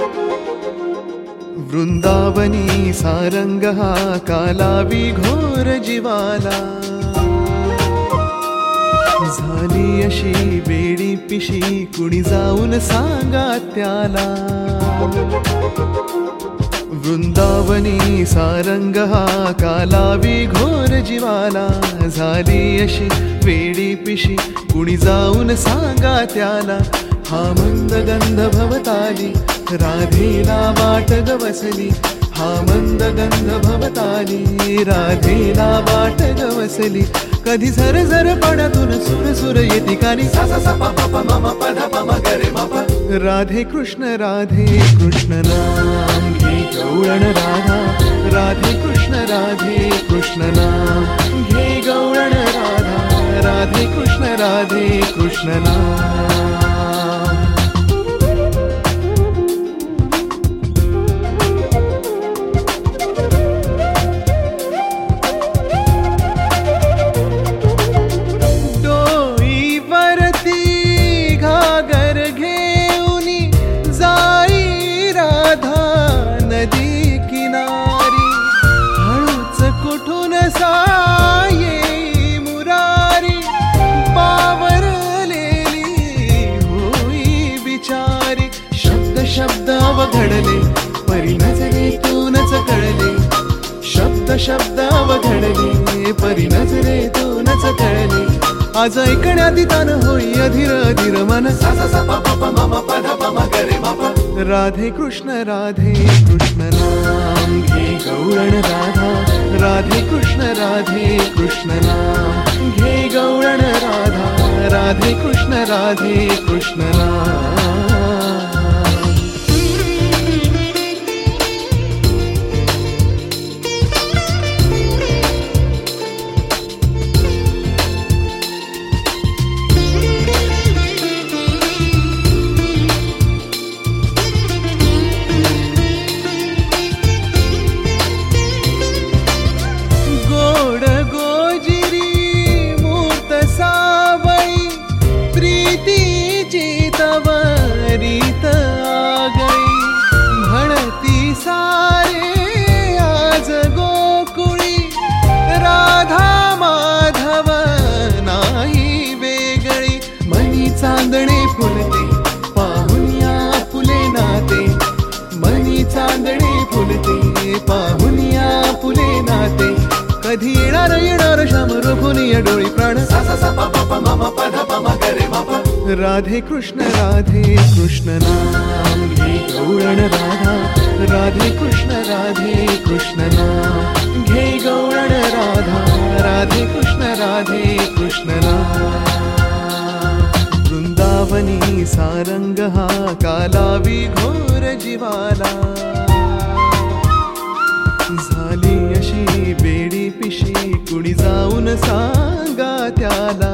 वृंदावनी सारंग हा कालावी घोर जीवाला, झाली अशी वेडी पिशी कुणी जाऊन सांगा त्याला. वृंदावनी सारंग हा कालावी घोर जीवाला, झाली अशी वेडी पिशी कुणी जाऊन सांगा त्याला. हा मंद गंध भवताली राधेला वाट गवसली, हा मंद गंध भवताली राधेला वाट गवसली. कधी झर झर पाण्यातून सुर सुर येती कानी, सा सा सा पा पा पा मा मा पा धा पा मा ग रे मा पा. राधे कृष्ण नाम घे गवळण राधा, राधे कृष्ण नाम घे गवळण राधा, राधे कृष्ण नाम. शब्द अवघडले परी नजरेतूनच कळले, शब्द अवघडले परी नजरेतूनच कळले. आज ऐकण्यात तान होई अधीर अधीर मन, सा सा सा पा पा पा मा मा पा धा पा मा ग रे मा पा. राधे कृष्ण नाम घे गवळण राधा, राधे कृष्ण नाम घे गवळण राधा, राधे कृष्ण नाम. चांदणे फुलते पाहुनिया फुले नाते, मनी चांदणे फुलते पाहुनिया फुले नाते. कधी येणार श्याम रोखुनिया डोळी प्राण, सा सा सा पा पा पा मा मा पा धा पा मा ग रे मा पा. राधे कृष्ण नाम घे गवळण राधा, राधे कृष्ण नाम घे गवळण राधा, राधे कृष्ण नाम. वृंदावनी सारंग हा कालावी घोर जीवाला, झाली अशी वेडी पिशी कुणी जाऊन सांगा त्याला.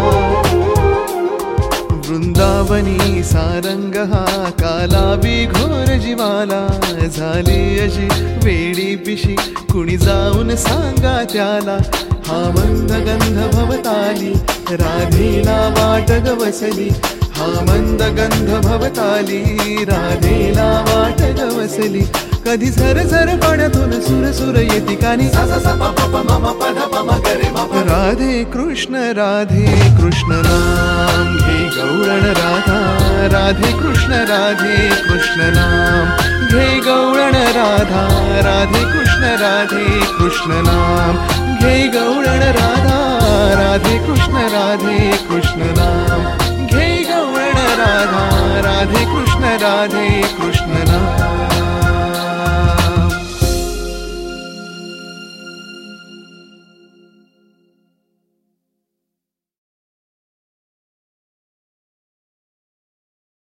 वृंदावनी सारंग हा कालावी घोर जीवाला, झाली अशी वेडी पिशी कुणी जाऊन सांगा त्याला. हा मंद गंध भवताली राधेला वाट गवसली, हा मंद गंध भवताली राधेला वाट गवसली. कधी झर झर पाण्यातून सुर सुर येती कानी, सा सा सा पा पा पा मा मा पा धा पा मा ग रे मा पा. राधे कृष्ण नाम घे गवळण राधा, राधे कृष्ण नाम घे गवळण राधा, राधे कृष्ण नाम घे गवळण राधा, राधे कृष्ण नाम घे गवळण राधा, राधे कृष्ण नाम.